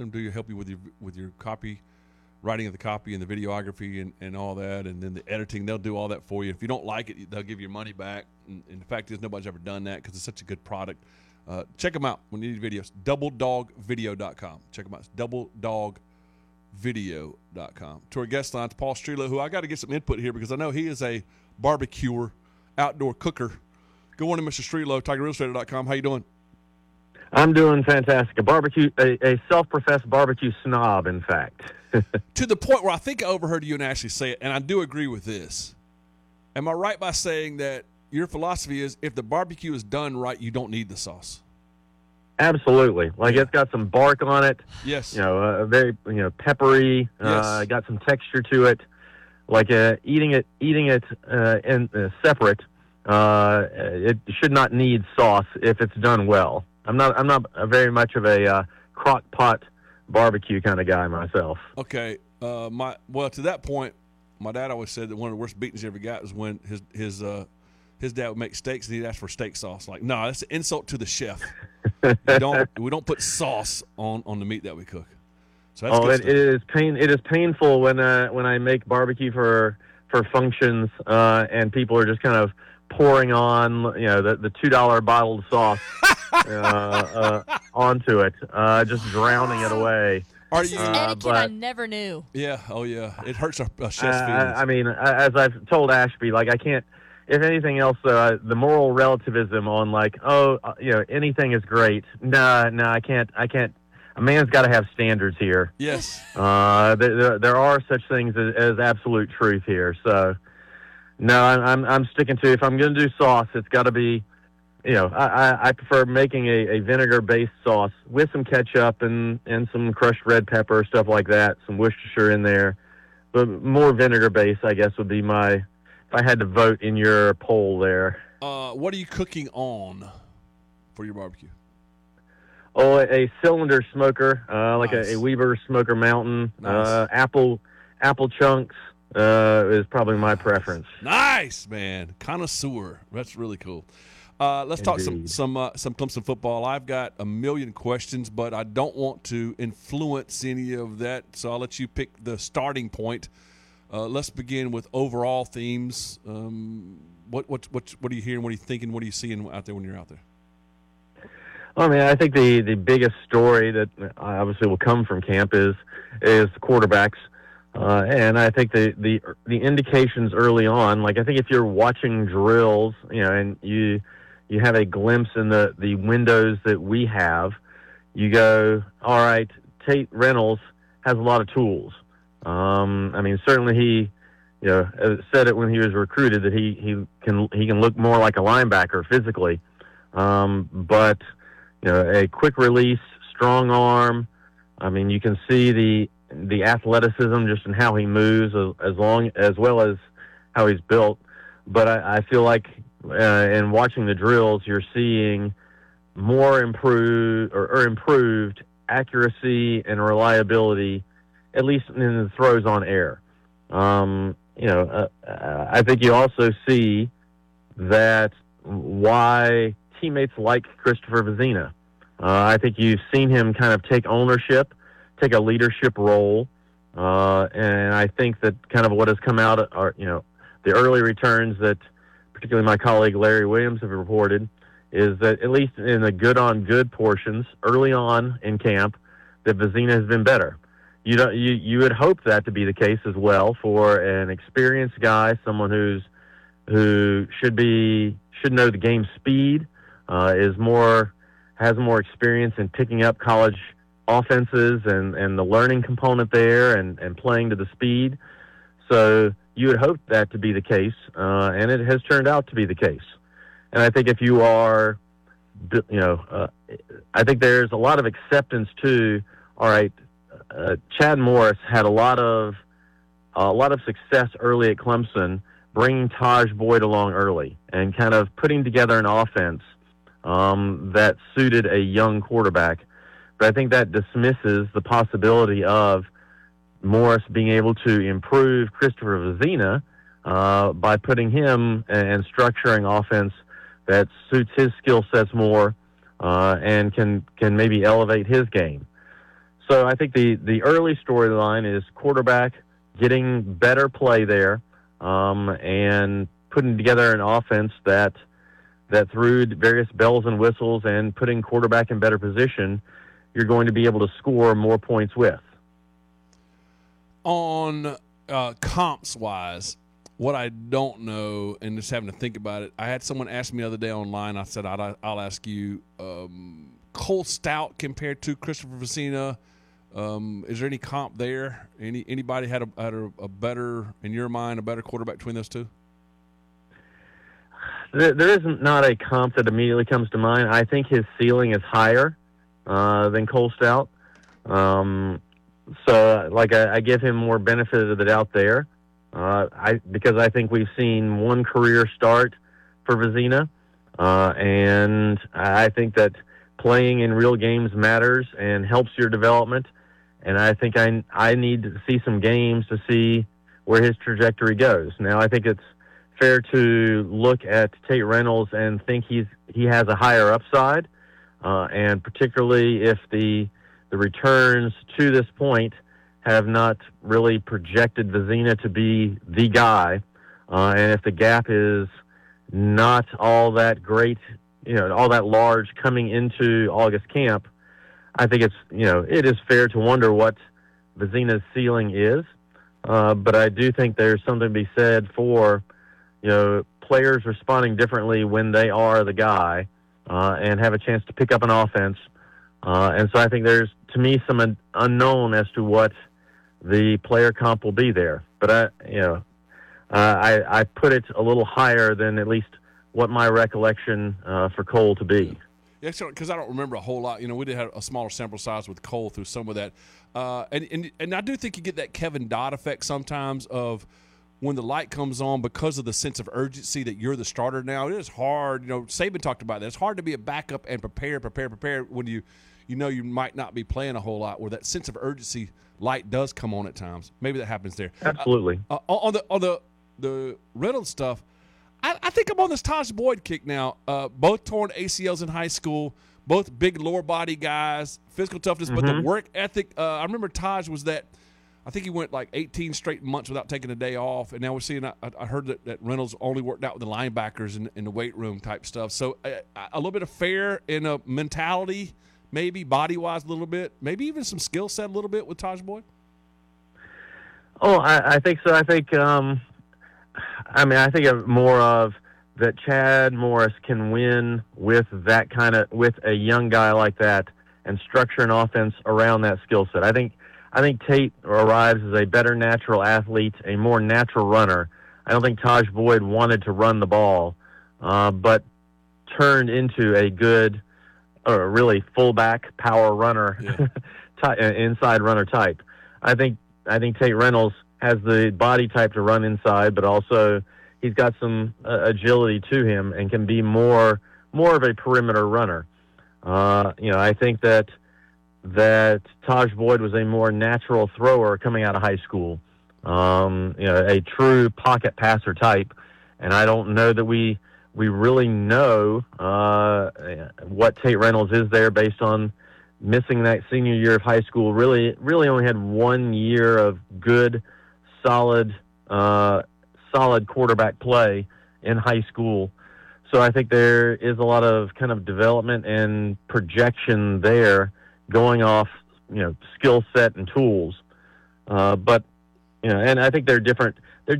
them help you with your copy, writing of the copy and the videography and all that, and then the editing. They'll do all that for you. If you don't like it, they'll give you your money back. And the fact is, nobody's ever done that because it's such a good product. Check them out when you need videos. DoubleDogVideo.com. Check them out. It's DoubleDogVideo.com. To our guest lines, Paul Strelow, who I got to get some input here because I know he is a barbecuer, outdoor cooker. Good morning, Mr. Strelow. TigerRealEstate.com. How you doing? I'm doing fantastic. A self-professed barbecue snob, in fact. To the point where I think I overheard you and Ashley say it, and I do agree with this. Am I right by saying that your philosophy is if the barbecue is done right, you don't need the sauce? Absolutely. Like, it's got some bark on it. Yes. Very, peppery. Yes. Got some texture to it. Like, eating it in separate. It should not need sauce if it's done well. I'm not very much of a crock pot barbecue kind of guy myself. Okay. To that point, my dad always said that one of the worst beatings he ever got was when his dad would make steaks and he'd ask for steak sauce. Like, no, that's an insult to the chef. We don't put sauce on the meat that we cook. So that's it is painful when I make barbecue for functions and people are just kind of pouring on the $2 bottled sauce onto it, just drowning it away. Etiquette I never knew. Yeah, oh yeah, it hurts our chef's feelings. I mean, as I've told Ashby, like, I can't. If anything else, the moral relativism on anything is great. No, I can't. A man's got to have standards here. Yes. There are such things as absolute truth here. So, no, I'm sticking to, if I'm going to do sauce, it's got to be, I prefer making a vinegar-based sauce with some ketchup and some crushed red pepper, stuff like that, some Worcestershire in there. But more vinegar-based, I guess, would be if I had to vote in your poll there. What are you cooking on for your barbecue? Oh, a cylinder smoker, like Nice. a Weber Smoker Mountain. Nice. Apple chunks is probably my preference. Nice, man. Connoisseur. That's really cool. Let's talk Indeed. some Clemson football. I've got a million questions, but I don't want to influence any of that, so I'll let you pick the starting point. Let's begin with overall themes. What are you hearing? What are you thinking? What are you seeing out there when you're out there? I mean, I think the biggest story that obviously will come from camp is the quarterbacks, and I think the indications early on. Like, I think if you're watching drills, and you have a glimpse in the windows that we have, you go, all right, Tate Reynolds has a lot of tools. I mean, certainly he, said it when he was recruited that he can look more like a linebacker physically, but a quick release, strong arm. I mean, you can see the athleticism just in how he moves, as well as how he's built. But I feel like in watching the drills, you're seeing more improved accuracy and reliability, at least in the throws on air. I think you also see that why teammates like Christopher Vezina. I think you've seen him kind of take ownership, take a leadership role, and I think that kind of what has come out are, the early returns that particularly my colleague Larry Williams have reported is that at least in the good-on-good portions early on in camp, that Vezina has been better. You would hope that to be the case as well for an experienced guy, someone who should know the game speed, has more experience in picking up college offenses and the learning component there and playing to the speed. So you would hope that to be the case, and it has turned out to be the case. And I think if you are, I think there's a lot of acceptance to, all right, Chad Morris had a lot of success early at Clemson, bringing Taj Boyd along early and kind of putting together an offense that suited a young quarterback. But I think that dismisses the possibility of Morris being able to improve Christopher Vezina by putting him and structuring offense that suits his skill sets more and can maybe elevate his game. So I think the early storyline is quarterback getting better play there, and putting together an offense that through various bells and whistles and putting quarterback in better position, you're going to be able to score more points with. On comps-wise, what I don't know, and just having to think about it, I had someone ask me the other day online. I said, I'll ask you, Cole Stout compared to Christopher Vezina. Is there any comp there? Anybody had a better, in your mind, a better quarterback between those two? There isn't not a comp that immediately comes to mind. I think his ceiling is higher than Cole Stout. So, I give him more benefit of the doubt there. Because I think we've seen one career start for Vezina, and I think that playing in real games matters and helps your development. And I think I need to see some games to see where his trajectory goes. Now, I think it's fair to look at Tate Reynolds and think he has a higher upside, and particularly if the returns to this point have not really projected Vezina to be the guy, and if the gap is not all that great, all that large coming into August camp, I think it is fair to wonder what Vezina's ceiling is. But I do think there's something to be said for, players responding differently when they are the guy, and have a chance to pick up an offense. And so I think there's, to me, some unknown as to what the player comp will be there. But I put it a little higher than at least what my recollection for Cole to be. Yeah, because I don't remember a whole lot. We did have a smaller sample size with Cole through some of that. And I do think you get that Kevin Dodd effect sometimes of when the light comes on because of the sense of urgency that you're the starter now. It is hard. Saban talked about that. It's hard to be a backup and prepare when you might not be playing a whole lot, where that sense of urgency light does come on at times. Maybe that happens there. Absolutely. On the Reynolds stuff, I think I'm on this Taj Boyd kick now. Both torn ACLs in high school, both big lower body guys, physical toughness, but the work ethic. I remember Taj was that. I think he went like 18 straight months without taking a day off, and now we're seeing. I heard that Reynolds only worked out with the linebackers in the weight room type stuff. So a little bit of fair in a mentality. Maybe body-wise a little bit, maybe even some skill set a little bit with Taj Boyd? Oh, I think so. I think, I think of more of that Chad Morris can win with with a young guy like that and structure an offense around that skill set. I think Tate arrives as a better natural athlete, a more natural runner. I don't think Taj Boyd wanted to run the ball, but turned into a good, or really fullback power runner, inside runner type. I think Tate Reynolds has the body type to run inside, but also he's got some agility to him and can be more of a perimeter runner. I think that Taj Boyd was a more natural thrower coming out of high school, a true pocket passer type, and I don't know that we really know what Tate Reynolds is there based on missing that senior year of high school. Really only had 1 year of good, solid quarterback play in high school. So I think there is a lot of kind of development and projection there going off, skill set and tools. But I think they're different.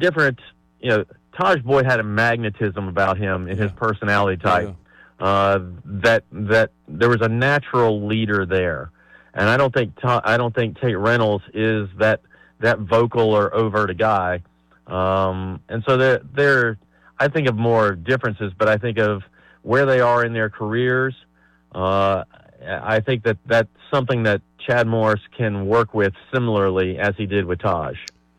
Taj Boyd had a magnetism about him in his personality type, that there was a natural leader there, and I don't think Tate Reynolds is that vocal or overt a guy, and so they're I think of more differences, but I think of where they are in their careers. I think that's something that Chad Morris can work with similarly as he did with Taj.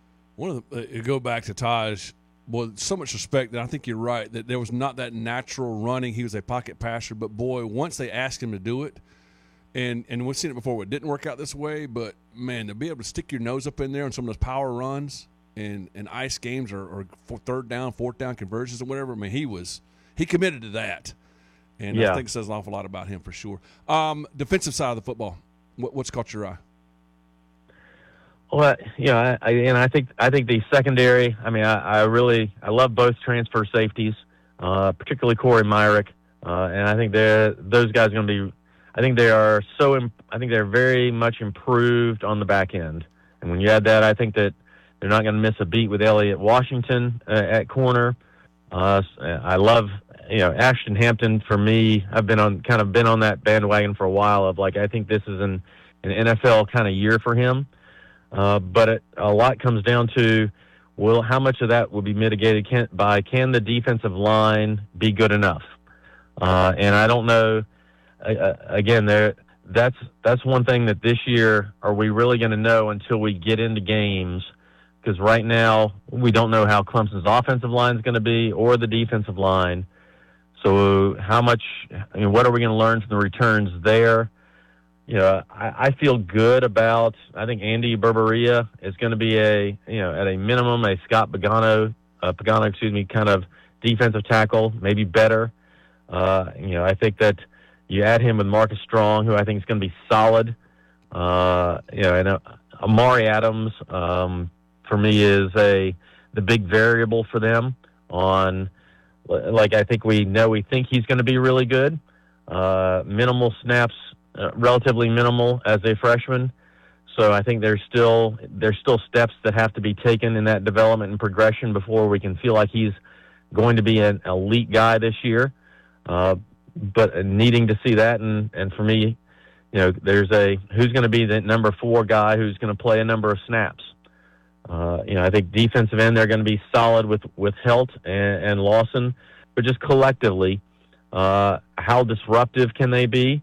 Go back to Taj. Well, so much respect that I think you're right, that there was not that natural running. He was a pocket passer, but boy, once they asked him to do it, and we've seen it before, it didn't work out this way, but man, to be able to stick your nose up in there on some of those power runs and ice games or third down, fourth down conversions or whatever, I mean, he committed to that. And I think it says an awful lot about him for sure. Defensive side of the football, what's caught your eye? Well, I think the secondary. I mean, I love both transfer safeties, particularly Corey Myrick, and I think those guys are going to be. I think they are I think they're very much improved on the back end, and when you add that, I think that they're not going to miss a beat with Elliott Washington at corner. I love Ashton Hampton. For me, I've been on that bandwagon for a while. Of like, I think this is an NFL kind of year for him. But a lot comes down to, how much of that will be mitigated can the defensive line be good enough? And I don't know. Again, that's one thing that this year, are we really going to know until we get into games? Because right now we don't know how Clemson's offensive line is going to be or the defensive line. So what are we going to learn from the returns there? I feel good about. I think Andy Berberia is going to be at a minimum, a Scott Pagano, kind of defensive tackle, maybe better. I think that you add him with Marcus Strong, who I think is going to be solid. And Amari Adams, for me, is the big variable for them on. Like, I think we think he's going to be really good. Minimal snaps. Relatively minimal as a freshman, so I think there's still steps that have to be taken in that development and progression before we can feel like he's going to be an elite guy this year. But needing to see that, and for me, there's who's going to be the number 4 guy who's going to play a number of snaps. I think defensive end they're going to be solid with Helt and Lawson, but just collectively, how disruptive can they be?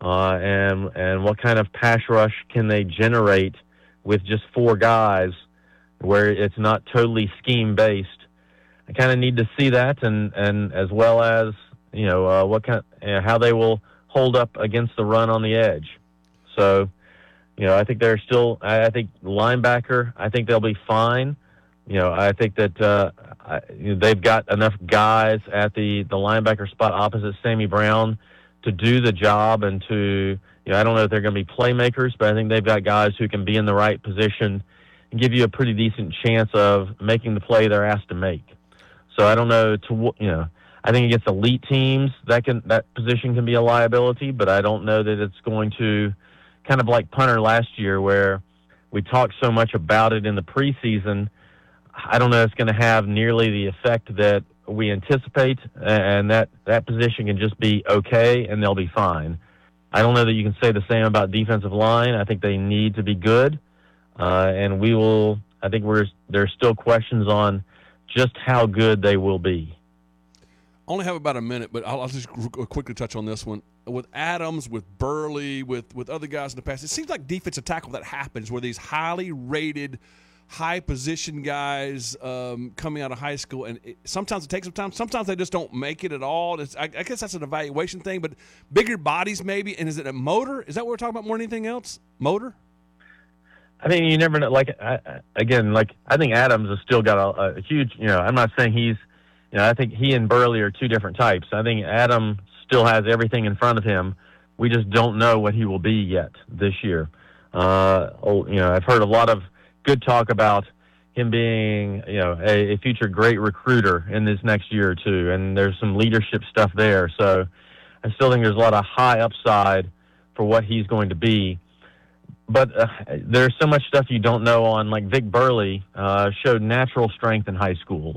And what kind of pass rush can they generate with just 4 guys where it's not totally scheme based? I kind of need to see that, and as well as how they will hold up against the run on the edge. So, I think they're still. I think linebacker. I think they'll be fine. I think that they've got enough guys at the linebacker spot opposite Sammy Brown to do the job, and to, I don't know if they're going to be playmakers, but I think they've got guys who can be in the right position and give you a pretty decent chance of making the play they're asked to make. So I don't know I think against elite teams that position can be a liability, but I don't know that it's going to, kind of like punter last year where we talked so much about it in the preseason. I don't know if it's going to have nearly the effect that we anticipate, and that position can just be okay and they'll be fine. I don't know that you can say the same about defensive line. I think they need to be good, and I think there's still questions on just how good they will be. I only have about a minute, but I'll just quickly touch on this one. With Adams, with Burley, with other guys in the past, it seems like defensive tackle that happens where these highly rated, high position guys coming out of high school, and sometimes it takes some time. Sometimes they just don't make it at all. I guess that's an evaluation thing, but bigger bodies maybe. And is it a motor? Is that what we're talking about more than anything else? Motor? I mean, you never know. I think Adams has still got a huge. I'm not saying he's. I think he and Burley are 2 different types. I think Adam still has everything in front of him. We just don't know what he will be yet this year. I've heard a lot of good talk about him being, a future great recruiter in this next year or 2, and there's some leadership stuff there. So I still think there's a lot of high upside for what he's going to be. But there's so much stuff you don't know on, like Vic Burley showed natural strength in high school.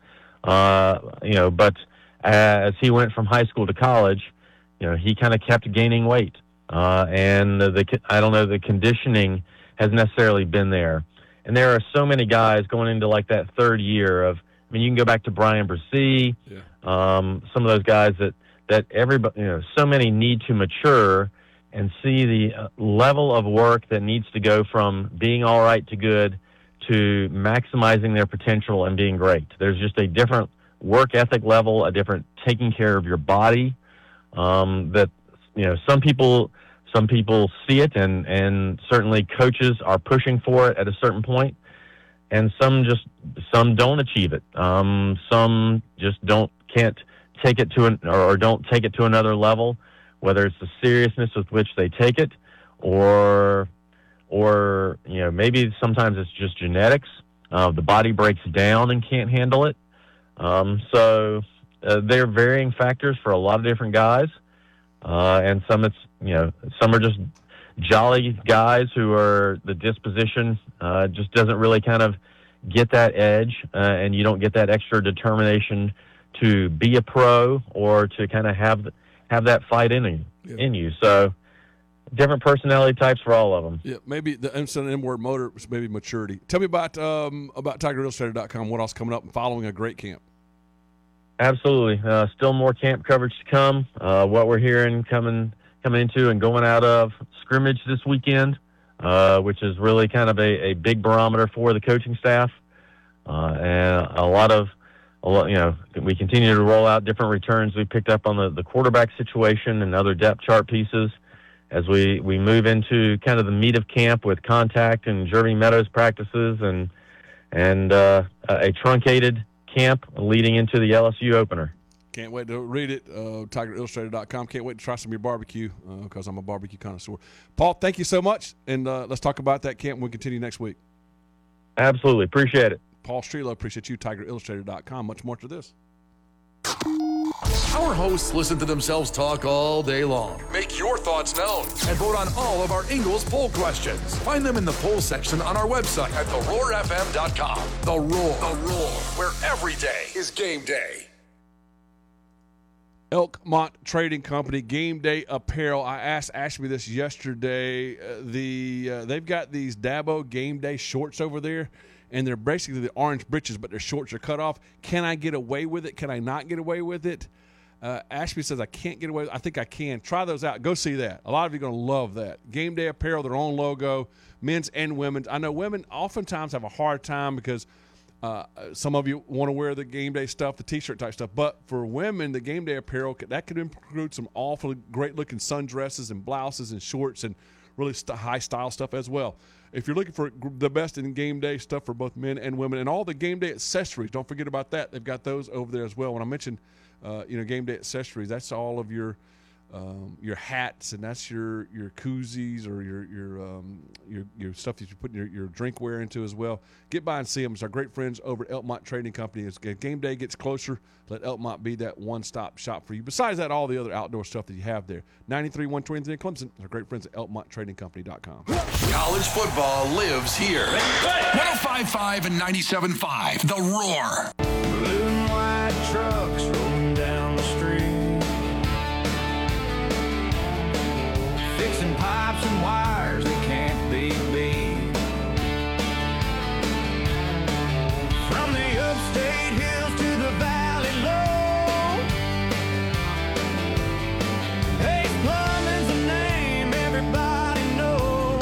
But as he went from high school to college, he kind of kept gaining weight. And I don't know, the conditioning has necessarily been there. And there are so many guys going into like that 3rd year of, you can go back to Brian Brzee, some of those guys that everybody, so many need to mature and see the level of work that needs to go from being all right to good to maximizing their potential and being great. There's just a different work ethic level, a different taking care of your body, that, some people see it, and certainly coaches are pushing for it at a certain point, and some don't achieve it. Some just can't take it or don't take it to another level, whether it's the seriousness with which they take it or or maybe sometimes it's just genetics. The body breaks down and can't handle it. So there are varying factors for a lot of different guys, and some are just jolly guys who are the disposition just doesn't really kind of get that edge, and you don't get that extra determination to be a pro or to kind of have that fight in you. So different personality types for all of them. Yeah, maybe the M word motor was maybe maturity. Tell me about TigerIllustrated.com. What else coming up and following a great camp? Absolutely. Still more camp coverage to come. What we're hearing coming into and going out of scrimmage this weekend, which is really kind of a big barometer for the coaching staff. And we continue to roll out different returns we picked up on the quarterback situation and other depth chart pieces as we move into kind of the meat of camp with contact and Jeremy Meadows practices and a truncated camp leading into the LSU opener. Can't wait to read it. TigerIllustrated.com. Can't wait to try some of your barbecue because I'm a barbecue connoisseur. Paul, thank you so much, and let's talk about that camp. We'll continue next week. Absolutely. Appreciate it. Paul Strelow, appreciate you. TigerIllustrated.com. Much more to this. Our hosts listen to themselves talk all day long. Make your thoughts known and vote on all of our Ingles poll questions. Find them in the poll section on our website at theroarfm.com. The Roar, where every day is game day. Elkmont Trading Company, Game Day Apparel. I asked Ashby this yesterday. They've got these Dabo Game Day shorts over there, and they're basically the orange breeches, but their shorts are cut off. Can I get away with it? Can I not get away with it? Ashby says I can't get away with it. I think I can. Try those out. Go see that. A lot of you are going to love that. Game Day Apparel, their own logo, men's and women's. I know women oftentimes have a hard time because some of you want to wear the game day stuff, the T-shirt type stuff. But for women, the game day apparel, that could include some awfully great-looking sundresses and blouses and shorts and really high-style stuff as well. If you're looking for the best in game day stuff for both men and women and all the game day accessories, don't forget about that. They've got those over there as well. When I mentioned game day accessories, that's all of your hats, and that's your koozies or your stuff that you put your drinkware into as well. Get by and see them. It's our great friends over at Elkmont Trading Company. As game day gets closer, let Elkmont be that one-stop shop for you. Besides that, all the other outdoor stuff that you have there. 93-123 in Clemson. Our great friends at ElkmontTradingCompany.com. College football lives here. 105.5 and 97.5. The Roar. Blue and white trucks rolling down the street, fixing pipes and wires that can't be beat. From the upstate hills to the valley low, Ace Plumbing's a name everybody knows.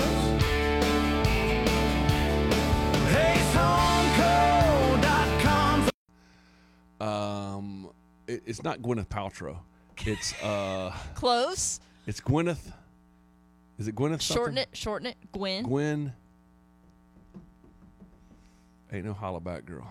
AceHomeCo.com. It's not Gwyneth Paltrow. It's Close. It's Gwyneth. Is it Gwyneth? Shorten it. Gwen. Gwen. Ain't no holla back girl.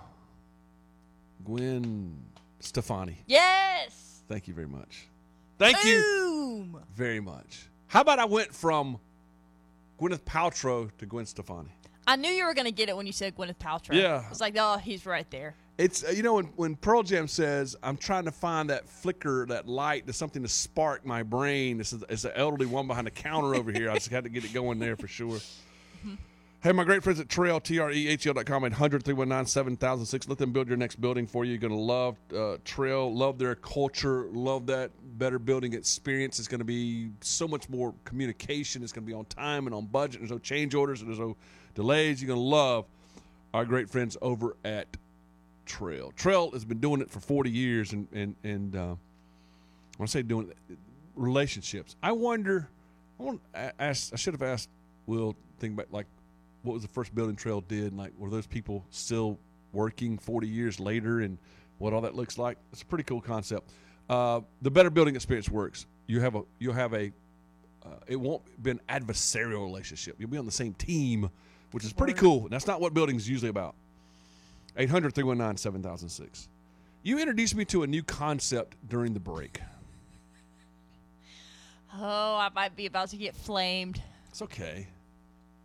Gwen Stefani. Yes. Thank you very much. Thank you Boom. very much. How about I went from Gwyneth Paltrow to Gwen Stefani? I knew you were going to get it when you said Gwyneth Paltrow. Yeah. I was like, oh, he's right there. It's, when Pearl Jam says, I'm trying to find that flicker, that light, there's something to spark my brain. It's the elderly one behind the counter over here. I just had to get it going there for sure. Hey, my great friends at Trail, TREHL.com, 800-319-7006. Let them build your next building for you. You're going to love Trail, love their culture, love that better building experience. It's going to be so much more communication. It's going to be on time and on budget. There's no change orders and there's no delays. You're going to love our great friends over at Trail. Trail has been doing it for 40 years, and when I say doing it, relationships. I should have asked Will, think about like what was the first building Trail did, and like were those people still working 40 years later, and what all that looks like. It's a pretty cool concept. The better building experience works. You'll have a it won't be an adversarial relationship. You'll be on the same team, which is pretty cool. That's not what building is usually about. 800-319-7006. You introduced me to a new concept during the break. Oh, I might be about to get flamed. It's okay.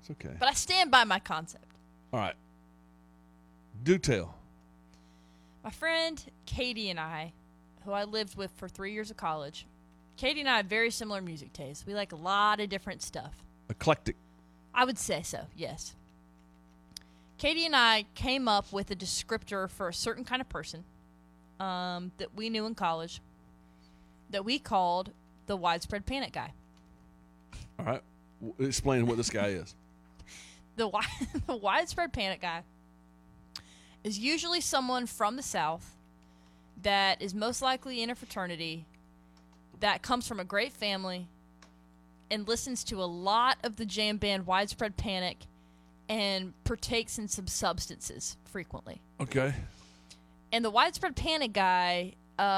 It's okay. But I stand by my concept. All right. Do tell. My friend Katie and I, who I lived with for 3 years of college, Katie and I have very similar music tastes. We like a lot of different stuff. Eclectic. I would say so, yes. Katie and I came up with a descriptor for a certain kind of person that we knew in college that we called the widespread panic guy. All right. Explain what this guy is. The widespread panic guy is usually someone from the South that is most likely in a fraternity, that comes from a great family, and listens to a lot of the jam band Widespread Panic and partakes in some substances frequently. Okay. And the Widespread Panic guy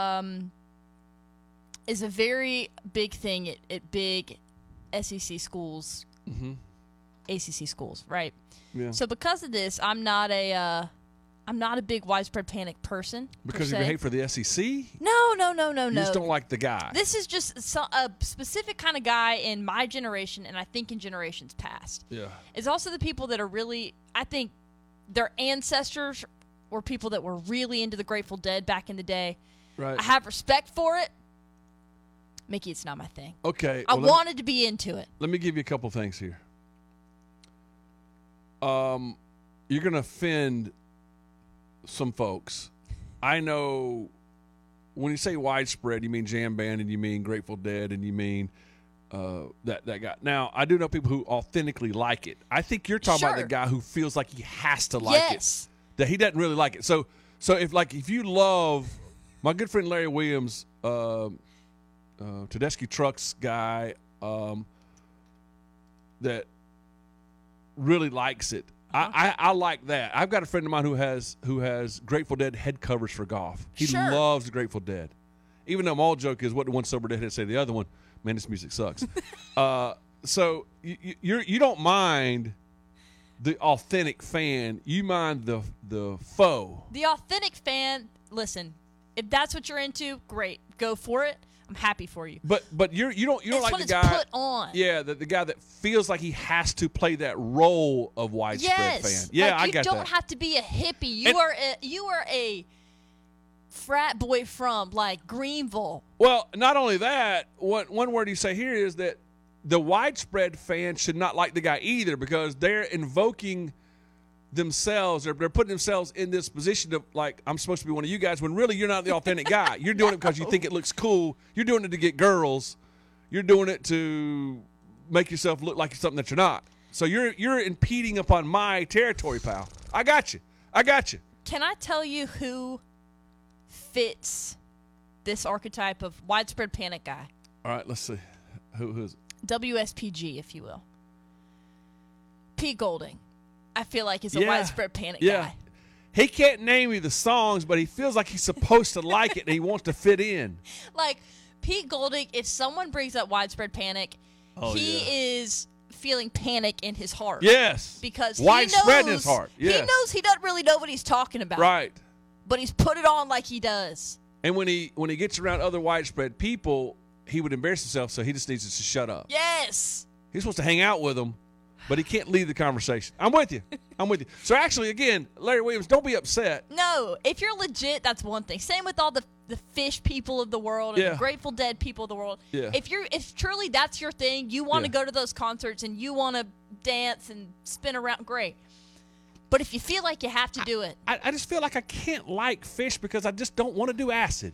is a very big thing at big SEC schools, ACC schools, right? Yeah. So because of this, I'm not a big Widespread Panic person. Because per of your se. hate for the SEC? You No. just don't like the guy. This is just a specific kind of guy in my generation, and I think in generations past. Yeah. It's also the people that are really, I think, their ancestors were people that were really into the Grateful Dead back in the day. Right. I have respect for it. Mickey, it's not my thing. Okay. I well, wanted to be into it. Let me give you a couple things here. You're going to offend some folks. I know when you say widespread, you mean jam band and you mean Grateful Dead and you mean that guy. Now, I do know people who authentically like it. I think you're talking about the Sure. guy who feels like he has to like Yes. it. That he doesn't really like it. So if you love my good friend Larry Williams, Tedeschi Trucks guy, that really likes it. I like that. I've got a friend of mine who has Grateful Dead head covers for golf. He Sure. loves Grateful Dead. Even though my old joke is what the one sober deadhead say, the other one, man, this music sucks. So you don't mind the authentic fan. You mind the faux. The authentic fan, listen, if that's what you're into, great. Go for it. I'm happy for you. But you don't It's like when the it's guy. put on. Yeah, the guy that feels like he has to play that role of widespread Yes. fan. Yeah, like I you get don't that. have to be a hippie. And- You are a frat boy from like Greenville. Well, not only that, one word you say here is that the widespread fan should not like the guy either, because they're invoking themselves, they're putting themselves in this position of like, I'm supposed to be one of you guys, when really you're not the authentic guy. You're doing it because you think it looks cool. You're doing it to get girls. You're doing it to make yourself look like something that you're not. So you're impeding upon my territory, pal. I got you. Can I tell you who fits this archetype of widespread panic guy? All right, let's see. Who's it? WSPG, if you will. Pete Golding, I feel like is a Yeah. widespread panic Yeah. guy. He can't name you the songs, but he feels like he's supposed to like it and he wants to fit in. Like Pete Golding, if someone brings up widespread panic, Oh, he is feeling panic in his heart. Yes. Because widespread he knows, in his heart. Yes. He knows he doesn't really know what he's talking about. Right. But he's put it on like he does. And when he gets around other widespread people, he would embarrass himself, so he just needs to shut up. Yes. He's supposed to hang out with them, but he can't lead the conversation. I'm with you. So actually, again, Larry Williams, don't be upset. No, if you're legit, that's one thing. Same with all the Fish people of the world and Yeah. the Grateful Dead people of the world. Yeah. If truly that's your thing, you want to Yeah. go to those concerts and you want to dance and spin around, great. But if you feel like you have to do it, I just feel like I can't like Fish because I just don't want to do acid.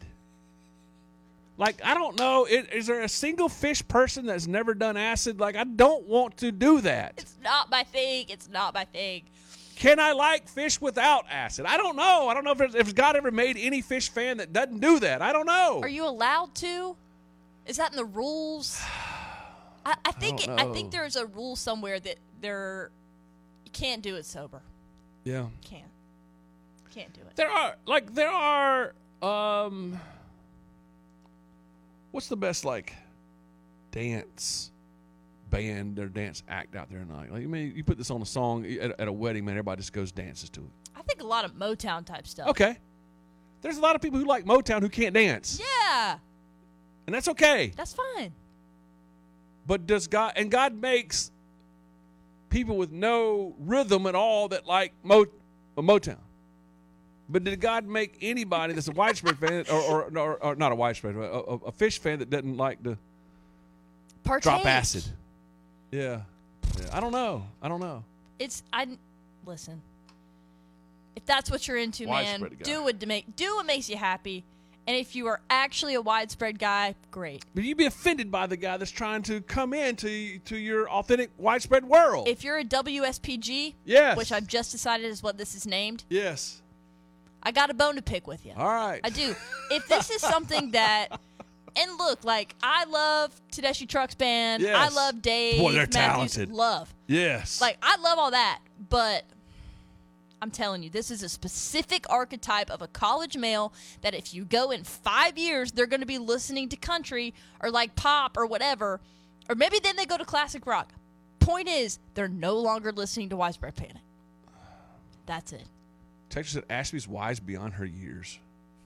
Like, I don't know. Is there a single Fish person that's never done acid? Like, I don't want to do that. it's not my thing. It's not my thing. Can I like Fish without acid? I don't know. I don't know if God ever made any Fish fan that doesn't do that. I don't know. Are you allowed to? Is that in the rules? I think don't I know. think there's a rule somewhere that you can't do it sober. Yeah. Can't do it. There are what's the best like dance band or dance act out there tonight? Like, I mean, you put this on a song at a wedding, man, everybody just goes dances to it. I think a lot of Motown type stuff. Okay. There's a lot of people who like Motown who can't dance. Yeah, And that's okay. that's fine. But God makes people with no rhythm at all that like Motown. But did God make anybody that's a widespread fan, or not a widespread, a Fish fan that doesn't like to drop acid? Yeah. I don't know. Listen. If that's what you're into, man, do what makes you happy. And if you are actually a widespread guy, great. But you'd be offended by the guy that's trying to come into your authentic widespread world. If you're a WSPG, yes, which I've just decided is what this is named, yes, I got a bone to pick with you. All right. I do. If this is something that, and look, like, I love Tedeschi Trucks Band. Yes. I love Dave Boy, they're Matthews. talented. Love. Yes. Like, I love all that, but I'm telling you, this is a specific archetype of a college male that if you go in 5 years, they're going to be listening to country or like pop or whatever, or maybe then they go to classic rock. Point is, they're no longer listening to Widespread Panic. That's it. Texas said Ashby's wise beyond her years.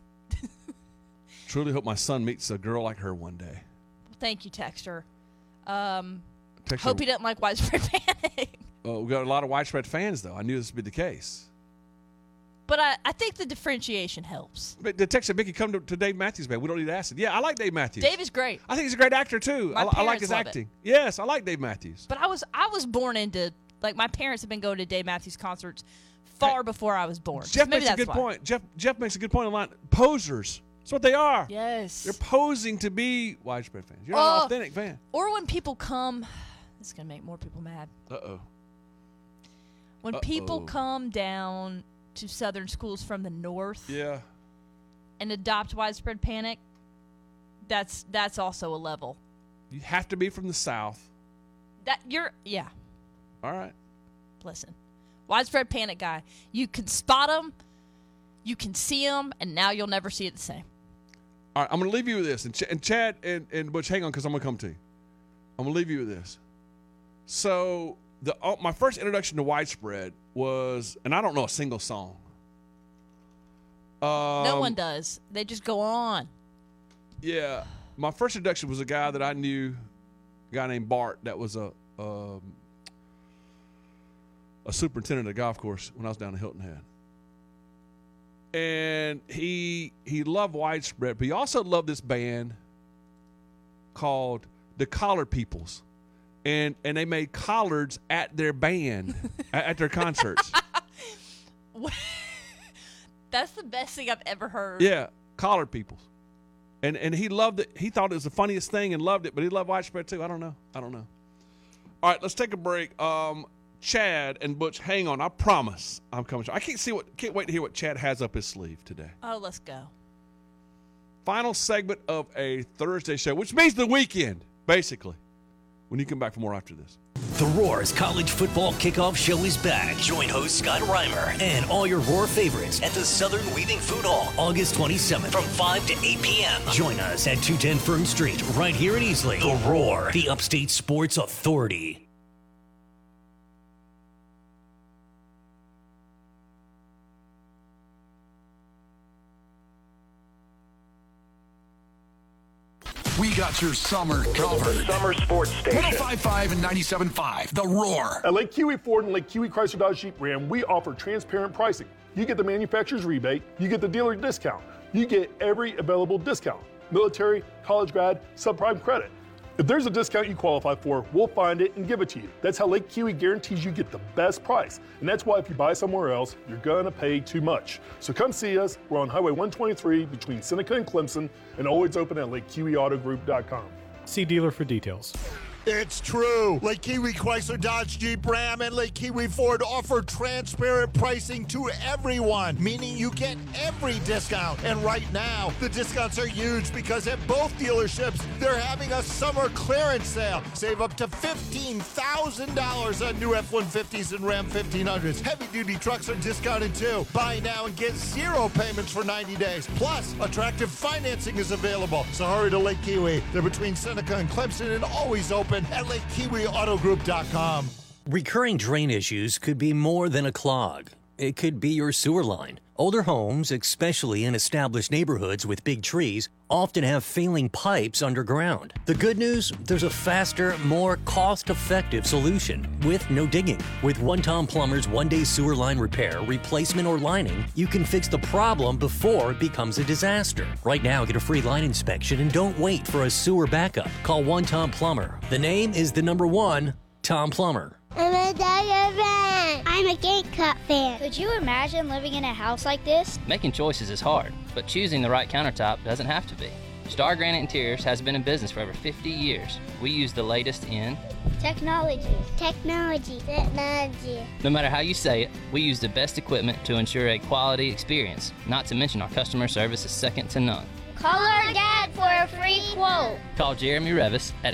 Truly hope my son meets a girl like her one day. Thank you, Texter. Hope he doesn't like Widespread Panic. We've got a lot of widespread fans, though. I knew this would be the case. But I think the differentiation helps. But the text said, Mickey, come to Dave Matthews Band. We don't need acid. Yeah, I like Dave Matthews. Dave is great. I think he's a great actor, too. I like his acting. Yes, I like Dave Matthews. But I was born into, like, my parents have been going to Dave Matthews concerts far before I was born. Jeff makes a good point. Jeff makes a good point online. Posers. That's what they are. Yes. They're posing to be widespread fans. You're not an authentic fan. Or when people come, this is going to make more people mad. Uh-oh. When people come down to southern schools from the north and adopt Widespread Panic, that's also a level. You have to be from the south. All right. Listen. Widespread Panic guy. You can spot them, you can see them, and now you'll never see it the same. All right, I'm going to leave you with this. And Chad and Butch, hang on, because I'm going to come to you. I'm going to leave you with this. So my first introduction to Widespread was, and I don't know a single song. No one does. They just go on. Yeah. My first introduction was a guy that I knew, a guy named Bart, that was a superintendent at a golf course when I was down in Hilton Head. And he loved Widespread, but he also loved this band called the Collard Peoples. And they made collards at their band, at their concerts. That's the best thing I've ever heard. Yeah, Collard Peoples. And he loved it. He thought it was the funniest thing and loved it, but he loved Widespread too. I don't know. All right, let's take a break. Chad and Butch, hang on. I promise I'm coming. I can't wait to hear what Chad has up his sleeve today. Oh, let's go. Final segment of a Thursday show, which means the weekend, basically. When you come back for more after this. The Roar's college football kickoff show is back. Join host Scott Reimer and all your Roar favorites at the Southern Weaving Food Hall, August 27th from 5 to 8 p.m. Join us at 210 Fern Street, right here in Easley. The Roar, the Upstate Sports Authority. We got your summer covered. Summer Sports Station. 105.5 and 97.5. The Roar. At Lake Kiwi Ford and Lake Kiwi Chrysler Dodge Jeep Ram, we offer transparent pricing. You get the manufacturer's rebate, you get the dealer discount, you get every available discount. Military, college grad, subprime credit. If there's a discount you qualify for, we'll find it and give it to you. That's how Lake Kiwi guarantees you get the best price. And that's why if you buy somewhere else, you're gonna pay too much. So come see us. We're on Highway 123 between Seneca and Clemson, and always open at LakeKiwiAutoGroup.com. See dealer for details. It's true. Lake Kiwi Chrysler Dodge Jeep Ram and Lake Kiwi Ford offer transparent pricing to everyone, meaning you get every discount. And right now, the discounts are huge because at both dealerships, they're having a summer clearance sale. Save up to $15,000 on new F-150s and Ram 1500s. Heavy-duty trucks are discounted too. Buy now and get 0 payments for 90 days. Plus, attractive financing is available. So hurry to Lake Kiwi. They're between Seneca and Clemson and always open at LakeKiwiAutoGroup.com. Recurring drain issues could be more than a clog. It could be your sewer line, Older homes, especially in established neighborhoods with big trees, often have failing pipes underground. The good news? There's a faster, more cost-effective solution with no digging. With One Tom Plumber's one-day sewer line repair, replacement, or lining, you can fix the problem before it becomes a disaster. Right now, get a free line inspection and don't wait for a sewer backup. Call One Tom Plumber. The name is the number 1, Tom Plumber. I'm a Tiger fan. I'm a Gamecock fan. Could you imagine living in a house like this? Making choices is hard, but choosing the right countertop doesn't have to be. Star Granite Interiors has been in business for over 50 years. We use the latest in technology. No matter how you say it, we use the best equipment to ensure a quality experience. Not to mention our customer service is second to none. Call our dad for a free quote. Call Jeremy Revis at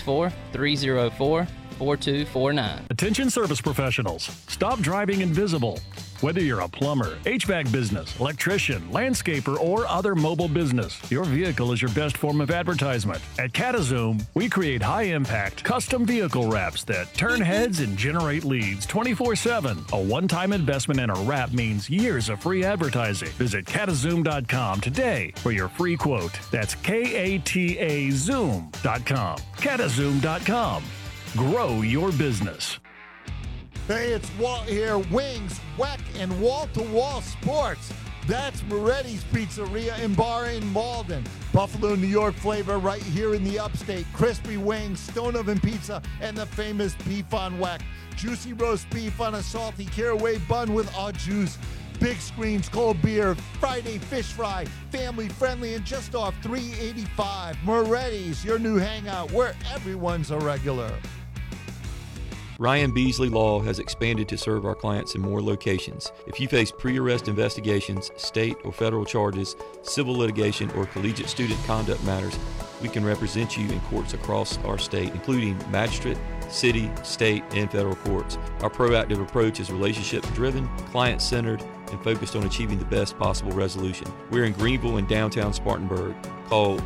864-304-4249. Attention service professionals. Stop driving invisible. Whether you're a plumber, HVAC business, electrician, landscaper, or other mobile business, your vehicle is your best form of advertisement. At CataZoom, we create high-impact, custom vehicle wraps that turn heads and generate leads 24/7. A one-time investment in a wrap means years of free advertising. Visit CataZoom.com today for your free quote. That's KATAZoom.com. CataZoom.com. Grow your business. Hey, it's Walt here. Wings, Weck, and wall-to-wall sports. That's Moretti's Pizzeria and Bar in Malden. Buffalo, New York flavor right here in the upstate. Crispy wings, stone oven pizza, and the famous beef on Weck. Juicy roast beef on a salty caraway bun with au jus. Big screens, cold beer, Friday fish fry, family friendly, and just off $3.85. Moretti's, your new hangout where everyone's a regular. Ryan Beasley Law has expanded to serve our clients in more locations. If you face pre-arrest investigations, state or federal charges, civil litigation, or collegiate student conduct matters, we can represent you in courts across our state, including magistrate, city, state, and federal courts. Our proactive approach is relationship-driven, client-centered, and focused on achieving the best possible resolution. We're in Greenville and downtown Spartanburg. Call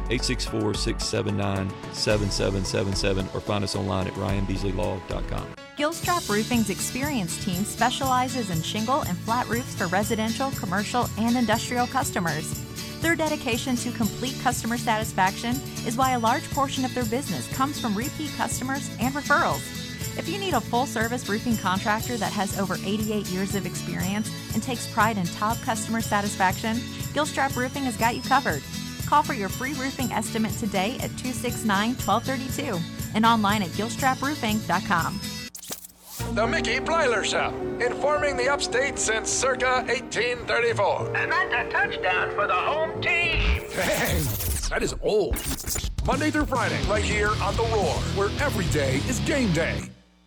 864-679-7777 or find us online at ryanbeasleylaw.com. Gilstrap Roofing's experienced team specializes in shingle and flat roofs for residential, commercial, and industrial customers. Their dedication to complete customer satisfaction is why a large portion of their business comes from repeat customers and referrals. If you need a full-service roofing contractor that has over 88 years of experience and takes pride in top customer satisfaction, Gilstrap Roofing has got you covered. Call for your free roofing estimate today at 269-1232 and online at gilstraproofing.com. The Mickey Plyler Show, informing the upstate since circa 1834. And that's a touchdown for the home team. Dang, that is old. Monday through Friday, right here on The Roar, where every day is game day.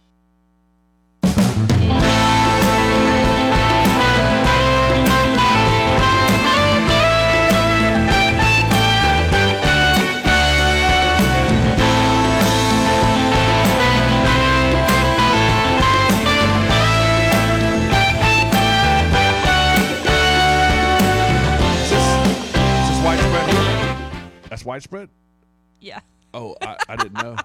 That's widespread? Yeah. Oh, I didn't know.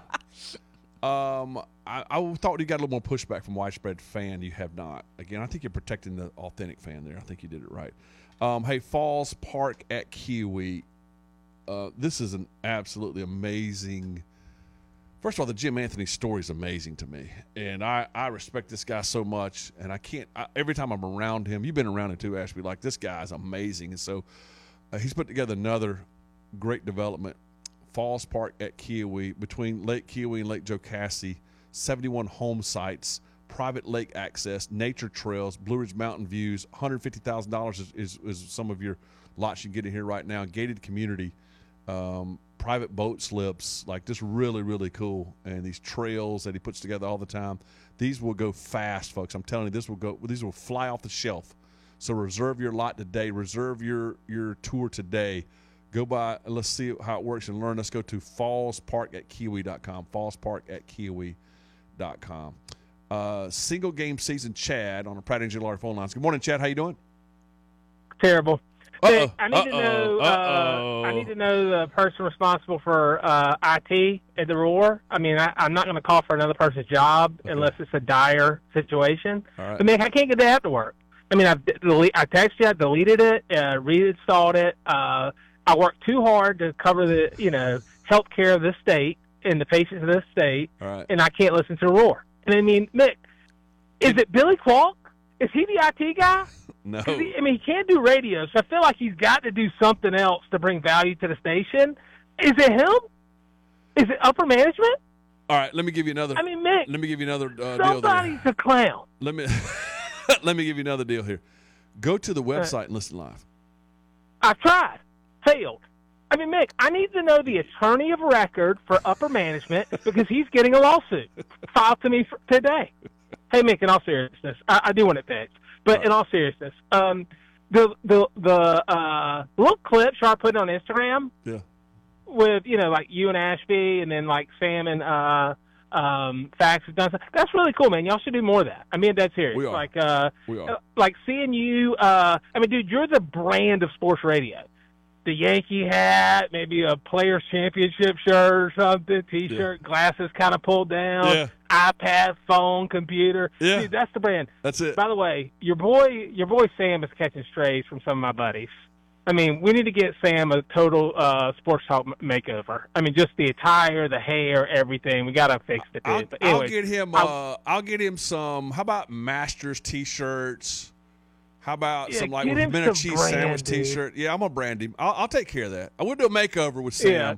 I thought you got a little more pushback from widespread fan. You have not. Again, I think you're protecting the authentic fan there. I think you did it right. Hey, Falls Park at Kiwi. This is an absolutely amazing. First of all, the Jim Anthony story is amazing to me, and I respect this guy so much. And I can't. Every time I'm around him, you've been around him too, Ashby. Like, this guy is amazing, and so he's put together another great development. Falls Park at Kiwi, between Lake Kiwi and Lake Jocassee, 71 home sites, private lake access, nature trails, Blue Ridge Mountain views. $150,000 is some of your lots you can get in here right now. Gated community, private boat slips, like just really, really cool. And these trails that he puts together all the time, these will go fast, folks. I'm telling you, these will fly off the shelf. So reserve your lot today. Reserve your tour today. Go by and let's see how it works and learn. Let's go to fallsparkatkiwi.com. Fallsparkatkiwi.com. Single game season Chad on the Pratt Engineering Lawyer phone lines. Good morning, Chad. How you doing? Terrible. Hey, I need to know. I need to know the person responsible for IT at the Roar. I mean, I'm not going to call for another person's job unless it's a dire situation. All right. I mean, I can't get that to work. I mean, I texted you, I deleted it, reinstalled it. I worked too hard to cover the, health care of this state and the patients of this state, and I can't listen to Roar. And I mean, Mick, is it Billy Kwok? Is he the IT guy? No. He can't do radio, so I feel like he's got to do something else to bring value to the station. Is it him? Is it upper management? All right, let me give you another. I mean, Mick, let me give you another deal there. Somebody's a clown. Let me give you another deal here. Go to the website and listen live. I tried. Failed. I mean, Mick, I need to know the attorney of record for upper management because he's getting a lawsuit filed to me today. Hey, Mick, in all seriousness, I do want it fixed. But in all seriousness, the little clips I put on Instagram with, like you and Ashby and then like Sam and Fax have done stuff. That's really cool, man. Y'all should do more of that. I mean, that's serious. We are. Like seeing you, dude, you're the brand of sports radio. The Yankee hat, maybe a Players Championship shirt or something, T-shirt, glasses kind of pulled down, iPad, phone, computer. Yeah. Dude, that's the brand. That's it. By the way, your boy Sam is catching strays from some of my buddies. I mean, we need to get Sam a total sports talk makeover. I mean, just the attire, the hair, everything. We got to fix it, dude. But anyway, I'll get him some. How about Masters T-shirts? How about some like get him minute some cheese brand, sandwich dude. T-shirt? Yeah, I'm gonna brand him. I'll take care of that. I would do a makeover with Sam.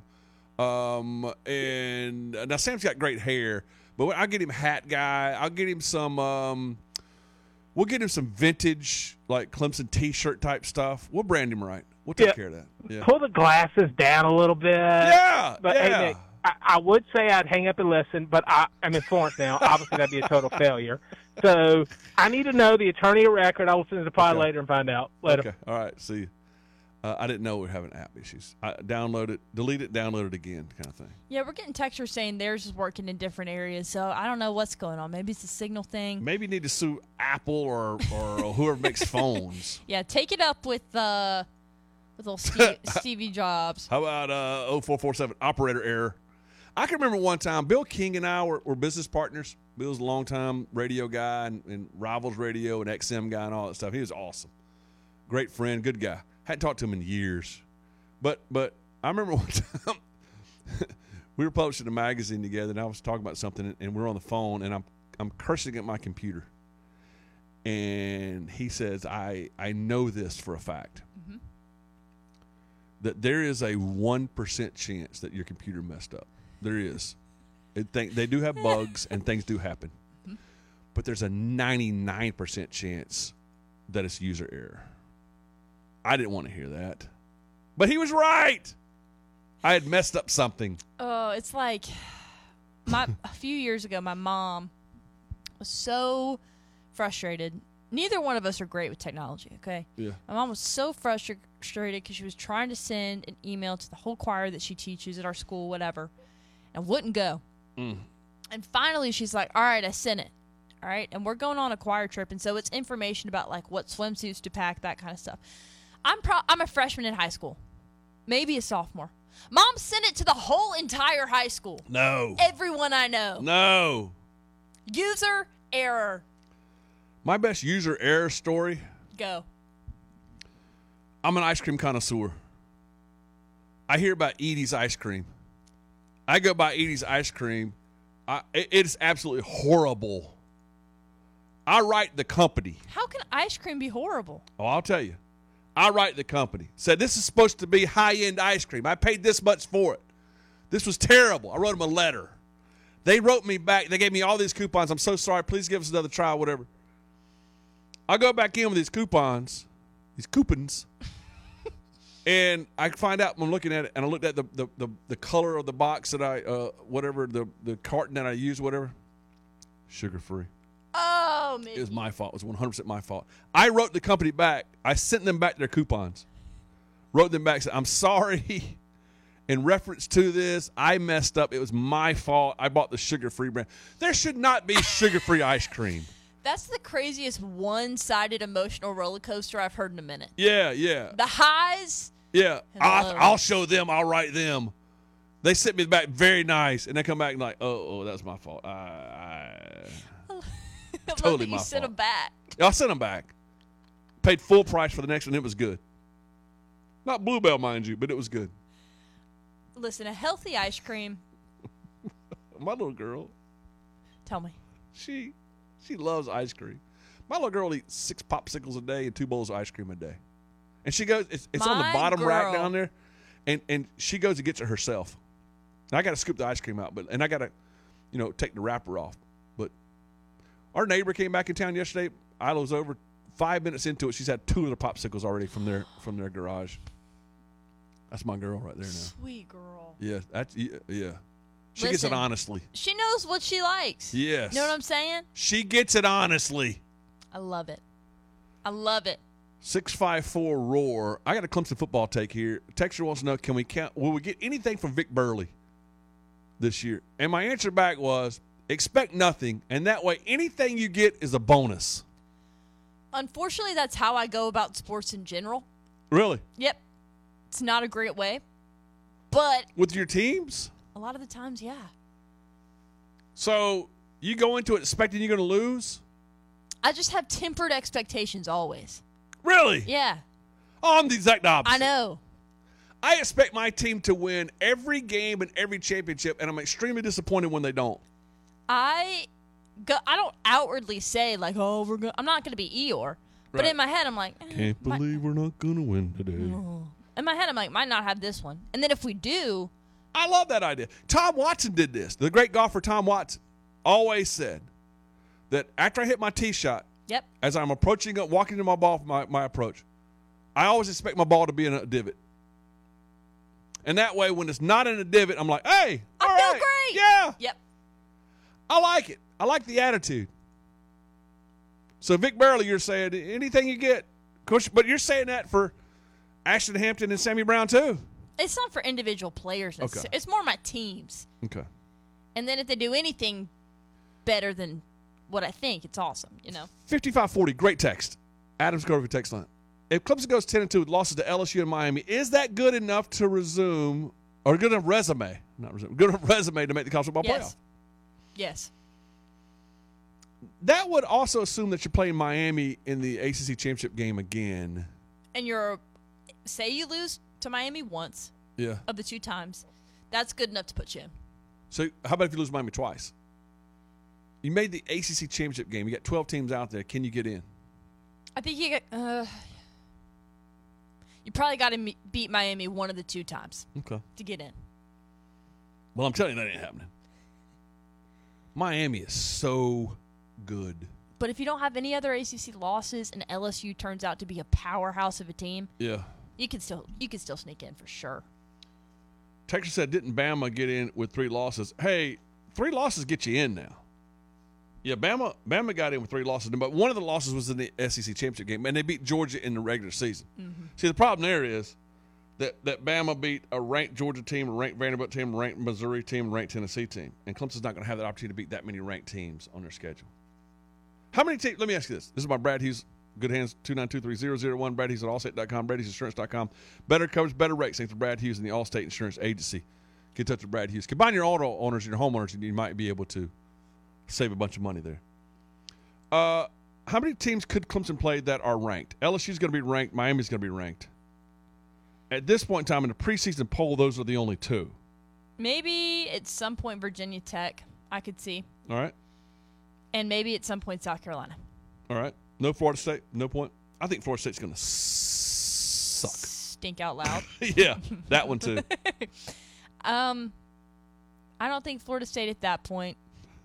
And now Sam's got great hair, but I'll get him a hat guy. I'll get him some. We'll get him some vintage like Clemson T-shirt type stuff. We'll brand him right. We'll take care of that. Yeah. Pull the glasses down a little bit. Yeah. But hey, Nick, I would say I'd hang up and listen, but I'm in Florence now. Obviously, that'd be a total failure. So I need to know the attorney of record. I'll listen to the pod later and find out. Later. Okay. All right. See you. I didn't know we were having app issues. I download it, delete it, download it again, kind of thing. Yeah, we're getting textures saying theirs is working in different areas, so I don't know what's going on. Maybe it's a signal thing. Maybe you need to sue Apple or whoever makes phones. Yeah, take it up with old Stevie Jobs. How about 0447 operator error? I can remember one time Bill King and I were business partners. Bill's a longtime radio guy and Rivals Radio and XM guy and all that stuff. He was awesome. Great friend, good guy. Hadn't talked to him in years. But I remember one time we were publishing a magazine together and I was talking about something and we're on the phone and I'm cursing at my computer. And he says, I know this for a fact. Mm-hmm. That there is a 1% chance that your computer messed up. There is. They do have bugs and things do happen. Mm-hmm. But there's a 99% chance that it's user error. I didn't want to hear that. But he was right. I had messed up something. Oh, it's like a few years ago, my mom was so frustrated. Neither one of us are great with technology, okay? Yeah. My mom was so frustrated because she was trying to send an email to the whole choir that she teaches at our school, whatever, and wouldn't go. Mm. And finally, she's like, all right, I sent it. All right? And we're going on a choir trip, and so it's information about, like, what swimsuits to pack, that kind of stuff. I'm a freshman in high school, maybe a sophomore. Mom sent it to the whole entire high school. No. Everyone I know. No. User error. My best user error story. Go. I'm an ice cream connoisseur. I hear about Edie's ice cream. I go buy Edie's ice cream. It is absolutely horrible. I write the company. How can ice cream be horrible? Oh, I'll tell you. I write the company. Said this is supposed to be high-end ice cream. I paid this much for it. This was terrible. I wrote them a letter. They wrote me back. They gave me all these coupons. I'm so sorry. Please give us another try, whatever. I go back in with these coupons, and I find out when I'm looking at it, and I looked at the color of the box that the carton that I used, whatever, sugar-free. Oh, Mickey. It was my fault. It was 100% my fault. I wrote the company back. I sent them back their coupons. Wrote them back, said, I'm sorry. In reference to this, I messed up. It was my fault. I bought the sugar-free brand. There should not be sugar-free ice cream. That's the craziest one-sided emotional roller coaster I've heard in a minute. Yeah, yeah. The highs. Yeah. I'll show them. I'll write them. They sent me back very nice, and they come back and like, oh, that's my fault. Totally my fault. You sent them back. I'll send them back. Paid full price for the next one. It was good. Not Bluebell, mind you, but it was good. Listen, a healthy ice cream. My little girl. Tell me. She loves ice cream. My little girl eats 6 popsicles a day and 2 bowls of ice cream a day. And she goes, it's on the bottom rack down there, and she goes and gets it herself. And I got to scoop the ice cream out, and I got to, take the wrapper off. But our neighbor came back in town yesterday. I was over 5 minutes into it. She's had 2 of the popsicles already from their garage. That's my girl right there now. Sweet girl. Yeah, yeah. She gets it honestly. She knows what she likes. Yes. You know what I'm saying? She gets it honestly. I love it. I love it. 654 Roar. I got a Clemson football take here. Texture wants to know, will we get anything from Vic Burley this year? And my answer back was, expect nothing, and that way anything you get is a bonus. Unfortunately, that's how I go about sports in general. Really? Yep. It's not a great way, but with your teams? A lot of the times, yeah. So you go into it expecting you're going to lose? I just have tempered expectations always. Really? Yeah. Oh, I'm the exact opposite. I know. I expect my team to win every game and every championship, and I'm extremely disappointed when they don't. I don't outwardly say, like, I'm not going to be Eeyore. But in my head, I'm like, can't believe we're not going to win today. In my head, I'm like, might not have this one. And then if we do. I love that idea. Tom Watson did this. The great golfer Tom Watson always said that after I hit my tee shot, as I'm approaching up, walking to my ball for my approach, I always expect my ball to be in a divot. And that way, when it's not in a divot, I'm like, hey, all right. I feel great. Yeah. Yep. I like it. I like the attitude. So, Vic Burley, you're saying anything you get. But you're saying that for Ashton Hampton and Sammy Brown, too. It's not for individual players. Okay. It's more my teams. Okay. And then if they do anything better than what I think, it's awesome, 5540, great text. Adams Grove text line. If Clemson goes 10-2 with losses to LSU and Miami, is that good enough to resume, or good enough resume, not resume, good enough resume to make the college football playoff? Yes. That would also assume that you're playing Miami in the ACC championship game again. And say you lose to Miami once of the 2 times, that's good enough to put you in. So how about if you lose Miami twice? You made the ACC championship game. You got 12 teams out there. Can you get in? I think you probably got to beat Miami one of the 2 times to get in. Well, I'm telling you, that ain't happening. Miami is so good. But if you don't have any other ACC losses and LSU turns out to be a powerhouse of a team, you can still sneak in for sure. Texas said, didn't Bama get in with 3 losses? Hey, 3 losses get you in now. Yeah, Bama got in with 3 losses, but one of the losses was in the SEC championship game, and they beat Georgia in the regular season. Mm-hmm. See, the problem there is that Bama beat a ranked Georgia team, a ranked Vanderbilt team, a ranked Missouri team, a ranked Tennessee team, and Clemson's not going to have that opportunity to beat that many ranked teams on their schedule. How many teams? Let me ask you this. This is my Brad Hughes, Good Hands, 2923001, Brad Hughes at Allstate.com, BradHughesInsurance.com. Better coverage, better rates, thanks to Brad Hughes and the Allstate Insurance Agency. Get in touch with Brad Hughes. Combine your auto owners and your homeowners, and you might be able to save a bunch of money there. How many teams could Clemson play that are ranked? LSU's going to be ranked. Miami's going to be ranked. At this point in time in the preseason poll, those are the only 2. Maybe at some point Virginia Tech, I could see. All right. And maybe at some point South Carolina. All right. No Florida State. No point. I think Florida State's going to suck. Stink out loud. Yeah, that one too. I don't think Florida State at that point.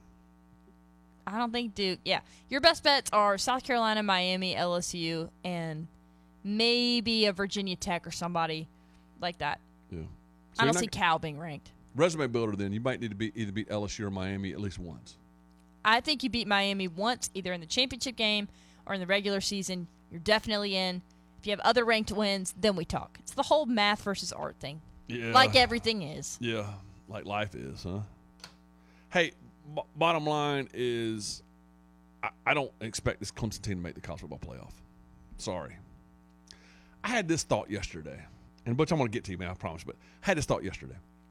I don't think Duke. Yeah. Your best bets are South Carolina, Miami, LSU, and maybe a Virginia Tech or somebody like that. Yeah. So I don't see Cal being ranked. Resume builder, then. You might need to either beat LSU or Miami at least once. I think you beat Miami once, either in the championship game or in the regular season. You're definitely in. If you have other ranked wins, then we talk. It's the whole math versus art thing. Yeah. Like everything is. Yeah, like life is, huh? Hey, bottom line is I don't expect this Clemson team to make the college football playoff. Sorry. I had this thought yesterday, and Butch, I'm going to get to you, man, I promise, but I had this thought yesterday.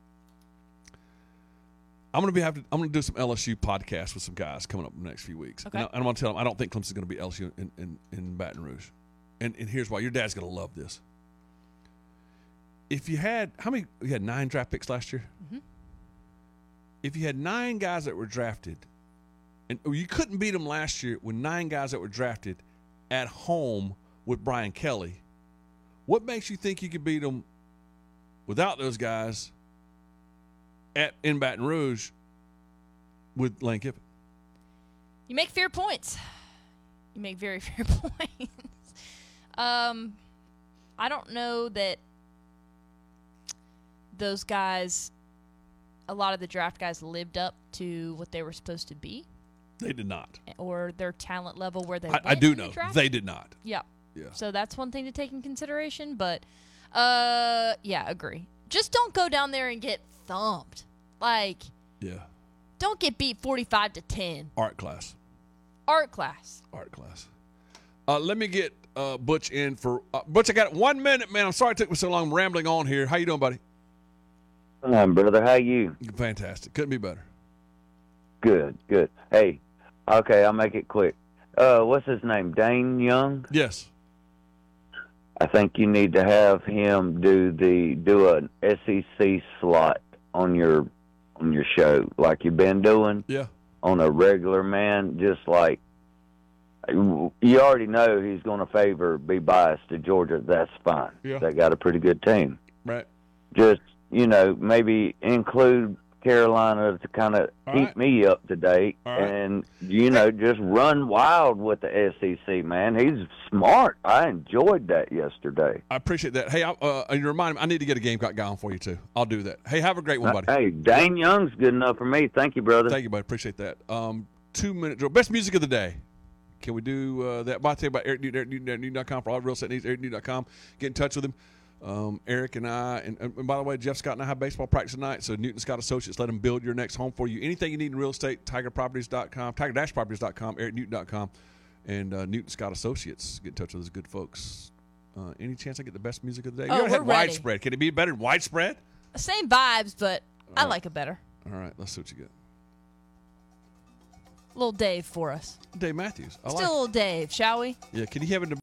I'm going to do some LSU podcasts with some guys coming up in the next few weeks. Okay. And I'm going to tell them I don't think Clemson's going to beat LSU in Baton Rouge. and here's why. Your dad's going to love this. If you had you had 9 draft picks last year? Mm-hmm. If you had 9 guys that were drafted, and you couldn't beat them last year with 9 guys that were drafted at home with Brian Kelly, what makes you think you could beat them without those guys in Baton Rouge with Lane Kiffin? You make fair points. You make very fair points. I don't know that those guys, a lot of the draft guys, lived up to what they were supposed to be. They did not. Or their talent level where they I do know. They did not. Yeah. Yeah. So that's one thing to take in consideration. But, yeah, agree. Just don't go down there and get thumped. Like, yeah. Don't get beat 45-10. Art class. Art class. Art class. Let me get Butch in for Butch. I got 1 minute, man. I'm sorry it took me so long. I'm rambling on here. How you doing, buddy? Brother, how you? Fantastic. Couldn't be better. Good. Hey, okay, I'll make it quick. What's his name? Dane Young? Yes. I think you need to have him do an SEC slot on your show like you've been doing. Yeah. On a regular, man, just like you already know he's going to be biased to Georgia. That's fine. Yeah. They got a pretty good team. Right. Just, maybe include Carolina to kind of keep me up to date and, just run wild with the SEC, man. He's smart. I enjoyed that yesterday. I appreciate that. Hey, you remind me, I need to get a Gamecock guy on for you, too. I'll do that. Hey, have a great one, buddy. Hey, Dane Young's good enough for me. Thank you, brother. Thank you, buddy. Appreciate that. 2-minute drill. Best music of the day. Can we do that? I'll tell you about Eric Newton, EricNewton.com for all real estate needs, EricNewton.com. Get in touch with him. Eric and I, and by the way, Jeff Scott and I have baseball practice tonight, so Newton Scott Associates, let them build your next home for you. Anything you need in real estate, tigerproperties.com, tiger-properties.com, EricNewton.com, and Newton Scott Associates. Get in touch with those good folks. Any chance I get the best music of the day? Oh, You we're had ready. Widespread. Can it be better than Widespread? Same vibes, but I like it better. All right, let's see what you get. Little Dave for us. Dave Matthews. Still little Dave, shall we? Yeah, can you have it